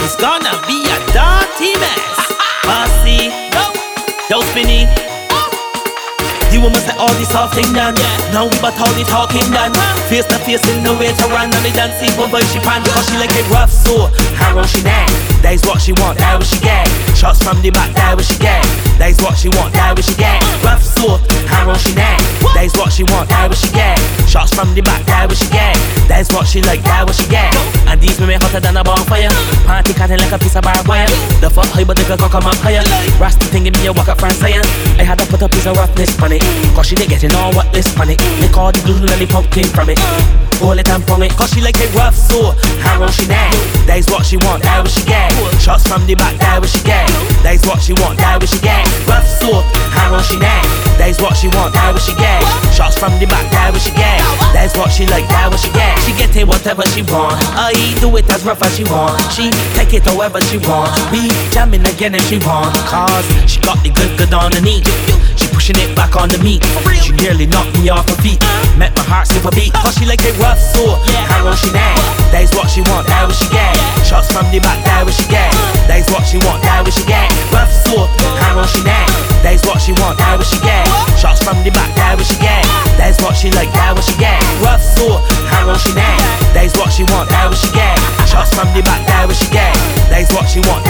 It's gonna be a dirty mess. Bossy, yo spinny. The woman say all this soft thing done. Now we but all the talking done. Face to face in the way to run. And they done see what voice she pan. Cause she like it rough, so how wrong she neck. That is what she want, that what she get. Shots from the back, that what she get. That is what she want, that what she get. Rough, so how wrong she neck. That is what she want, that what she get. Shots from the back, that what she get. That is what she like, that what she get. And these women hotter than a bonfire. Party cutting like a piece of barbed wire. The fuck high but the girl come up higher. Rasty thing in me a walk up France science. I had to put a piece of roughness on it. Cause she didn't getting all what this panic. They call the blue lollipop came from it. Hold it and pong it. Cause she like it rough, so how wrong she neck. That is what she want, that what she get. Shots from the back, that what she get. That is what she want, that what she get. Rough, so how wrong she neck. That is what she want, that what she get. Shots from the back, that what she get. That is what she like, that what she get. She get it whatever she want. I do it as rough as she want. She take it however she want. We jamming again if she want. Cause she got the good on the knee. She pushing it back on the meat. She nearly knocked me off her feet. Met my heart skip a beat. Cause she like it rough, so how wrong she neck. That is what she want, that what she get. Shots from the back, that what she get. That is what she want, that what she get. Rough, so how wrong she neck. That is what she want, that what she get. Shots from the back, that what she get. That is what she like, that what she get. Rough, so how wrong she neck. That is what she want, that what she get. Shots from the back, that what she get. That is what she want,